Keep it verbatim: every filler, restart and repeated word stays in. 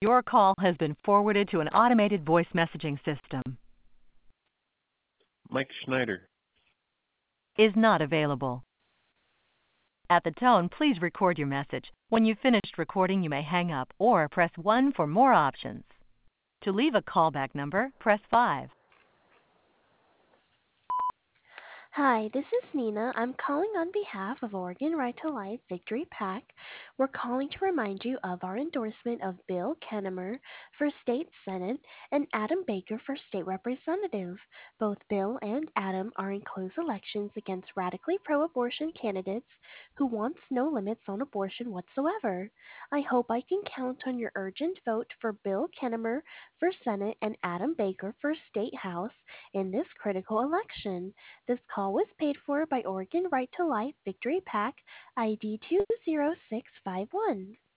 Your call has been forwarded to an automated voice messaging system. Mike Schneider. Is not available. At the tone, please record your message. When you've finished recording, you may hang up or press one for more options. To leave a callback number, press five. Hi, this is Nina. I'm calling on behalf of Oregon Right to Life Victory PAC. We're calling to remind you of our endorsement of Bill Kennemer for State Senate and Adam Baker for State Representative. Both Bill and Adam are in close elections against radically pro-abortion candidates who wants no limits on abortion whatsoever. I hope I can count on your urgent vote for Bill Kennemer for Senate and Adam Baker for State House in this critical election. This call was paid for by Oregon Right to Life Victory PAC I D two zero six five one.